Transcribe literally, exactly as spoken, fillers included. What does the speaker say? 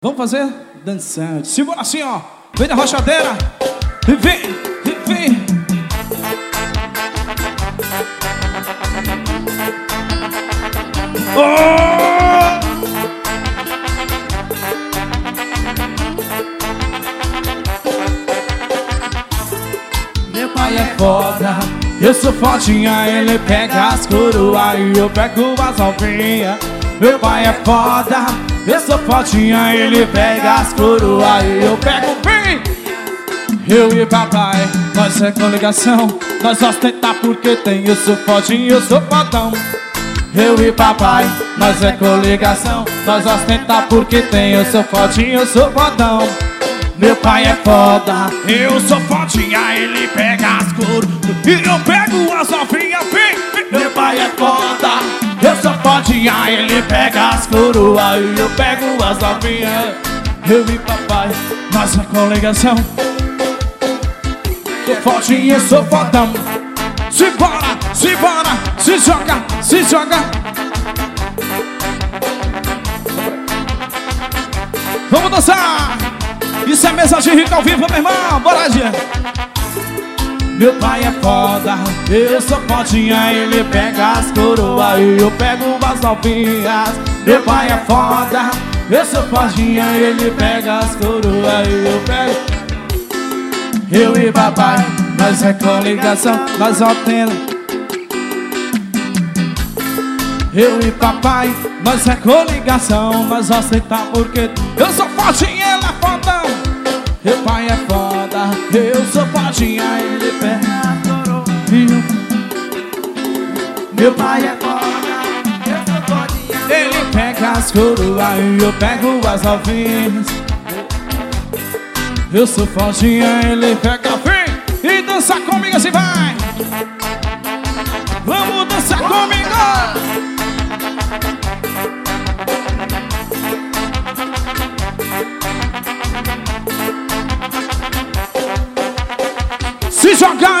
Vamos fazer dançante. Segura assim, ó. Vem da rochadeira. E vem, e vem. Oh! Meu pai é foda, eu sou fodinha. Ele pega as coroas e eu pego as alvinhas. Meu pai é foda, eu sou fodinha. Ele pega as coroas e eu pego bem. Eu e papai, nós é coligação. Nós ostentar porque tem. Eu sou fodinha, eu sou fodão. Eu e papai, nós é coligação. Nós ostentar porque tem. Eu sou fodinha, eu sou fodão. Meu pai é foda, eu sou fodinha. Ele pega as coroas e eu pego as alvinhas. Meu pai é foda, eu sou fodinha. Ele pega as coroas e eu pego as alvinhas. Eu e papai, nós é coligação. Sou fodinha, eu sou fodão. Se bora, se bora, se joga, se joga. Vamos dançar. Isso é mesa de rico ao vivo, meu irmão. Bora, Gia. Meu pai é foda, eu sou fodinha. Ele pega as coroas e eu pego as alvinhas. Meu pai é foda, eu sou fodinha. Ele pega as coroas e eu pego. Eu e papai, nós é coligação. Nós altera. Eu e papai, nós é coligação. Nós aceitar porque eu sou fodinha, ele é fodão. Meu pai é foda, eu sou fodinha. Ele pega a coroa e eu... Meu pai é foda, eu sou fodinha. Ele pega as coroas e eu pego as alvinhas. Eu sou fodinha, ele pega a fim. E dança comigo assim vai. Vamos dançar comigo. Se jogar